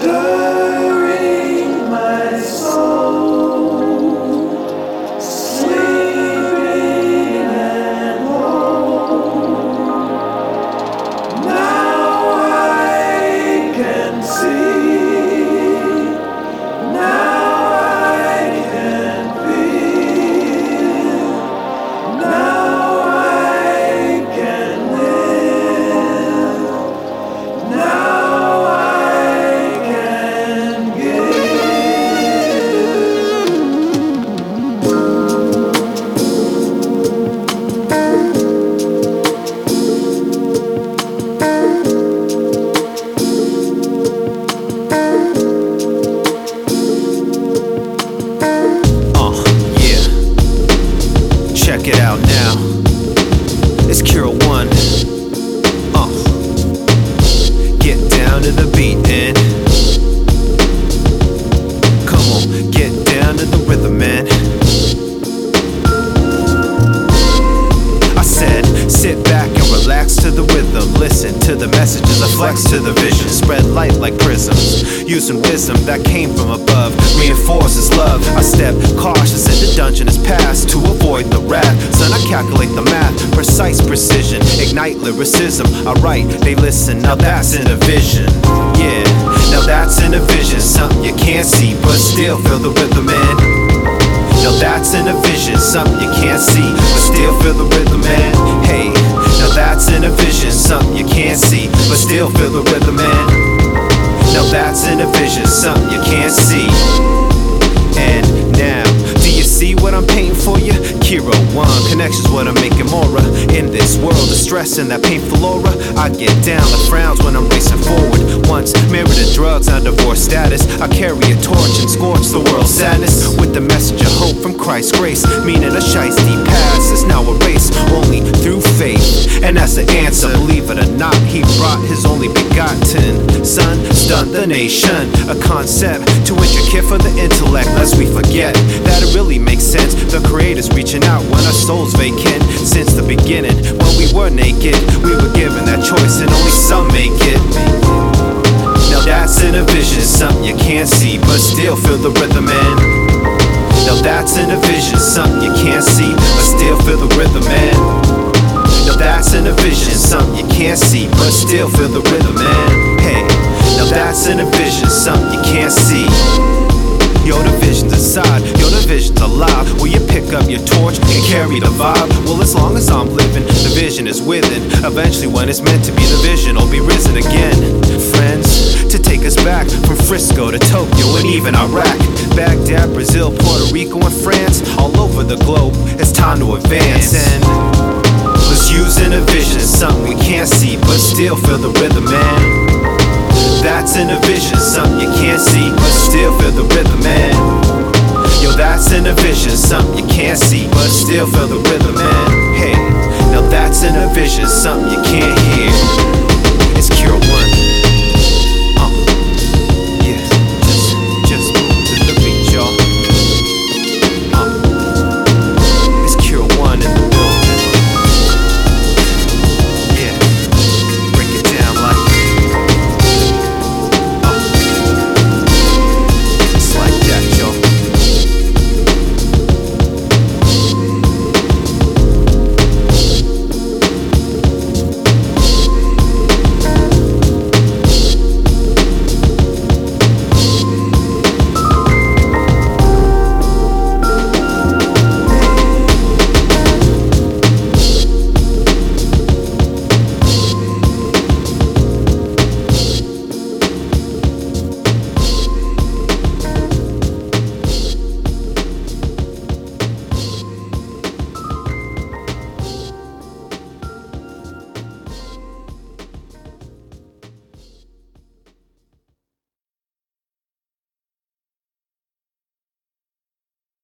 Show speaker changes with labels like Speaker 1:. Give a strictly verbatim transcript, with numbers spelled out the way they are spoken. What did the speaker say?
Speaker 1: stirring my soul, sleeping and whole. Now I can see, now I can feel, now I can live, now I can give.
Speaker 2: Uh, yeah. Check it out now. It's Cura One. Uh, get down to the beat and come on, get down to the rhythm, man. I said, sit back and relax to the rhythm. Listen to the messages, I flex to the vision. Spread light like prisms, using wisdom that came from above. Reinforces love. I step cautious into dungeonous paths to avoid the wrath. Son, I calculate the math, precise precision. Ignite lyricism, I write, they listen. Now that's in a vision, yeah. Now that's in a vision, something you can't see but still feel the rhythm in. Now that's in a vision, something you can't see but still feel the rhythm in. Hey, now that's in a vision, something you can't see but still feel the rhythm in. Now that's in a vision, something you can't see. And now, do you see what I'm painting for you? Cura One, connections what I'm making more of. In this world of stress and that painful aura, I get down the frowns when I'm racing forward. Once married to drugs, now divorce status, I carry a torch and scorch the world's sadness with the message of hope from Christ's grace. Meaning a shiesty past is now erased only through faith. And that's the answer, believe it or not, he brought his only begotten son, stunned the nation. A concept too intricate for the intellect, lest we forget that it really makes sense. The creator's reaching out when our souls vacant. Since the beginning, when we were naked, we were given that choice and only some make it. Now that's in a vision, something you can't see but still feel the rhythm in. Now that's in a vision, something you can't see but still feel the rhythm in. Now that's in a vision, something you can't see but still feel the rhythm in. Hey, now that's in a vision, something you can't see. Yo, the vision's inside, yo, the vision's alive. Will you pick up your torch and carry the vibe? Well, as long as I'm living, the vision is within. Eventually, when it's meant to be, the vision will be risen again. Friends, to take us back from Frisco to Tokyo and even Iraq, Baghdad, Brazil, Puerto Rico, and France. All over the globe, it's time to advance. And let's use in a vision, something we can't see but still feel the rhythm, man. That's in a vision, something you can't see but still feel the rhythm, man. Yo, that's in a vision, something you can't see but still feel the rhythm, man. Hey, now that's in a vision, something you can't hear.